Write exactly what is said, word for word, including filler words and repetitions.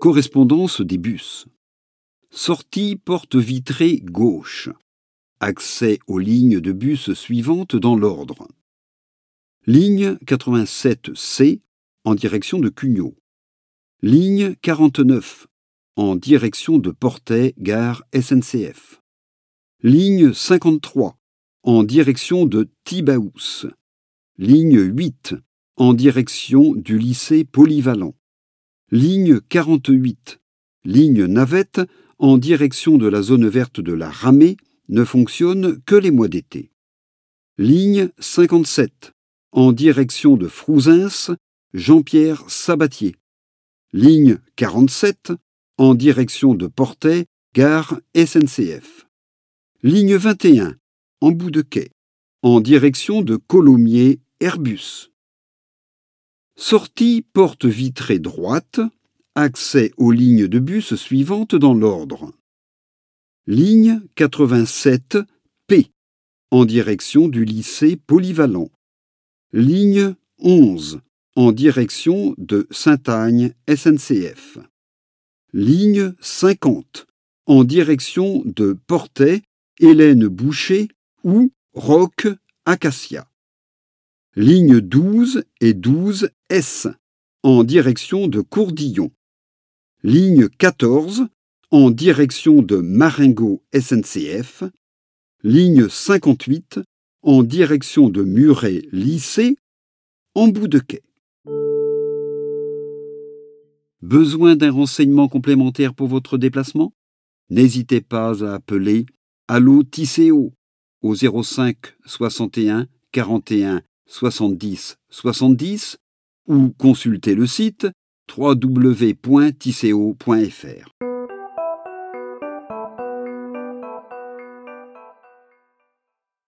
correspondance des bus. Sortie porte vitrée gauche. Accès aux lignes de bus suivantes dans l'ordre. Ligne quatre-vingt-sept C en direction de Cugnot. Ligne quarante-neuf en direction de Portet, gare S N C F. Ligne cinquante-trois en direction de Tibaous. Ligne huit en direction du lycée polyvalent. Ligne quarante-huit, ligne navette en direction de la zone verte de la Ramée ne fonctionne que les mois d'été. Ligne cinquante-sept en direction de Frouzins, Jean-Pierre Sabatier. Ligne quarante-sept en direction de Portet, gare S N C F. Ligne vingt et un en bout de quai en direction de Colomiers, Airbus. Sortie porte vitrée droite, accès aux lignes de bus suivantes dans l'ordre. Ligne quatre-vingt-sept P en direction du lycée polyvalent. Ligne onze en direction de Saint-Agne S N C F. Ligne cinquante en direction de Portet, Hélène Boucher ou Roque Acacia. Ligne douze et douze S en direction de Courdillon. Ligne quatorze en direction de Marengo S N C F. Ligne cinquante-huit en direction de Muret Lycée, en bout de quai. Besoin d'un renseignement complémentaire pour votre déplacement? N'hésitez pas à appeler Allo Tisséo au zéro cinq soixante et un quarante et un soixante-dix soixante-dix ou consultez le site w w w point tisséo point f r.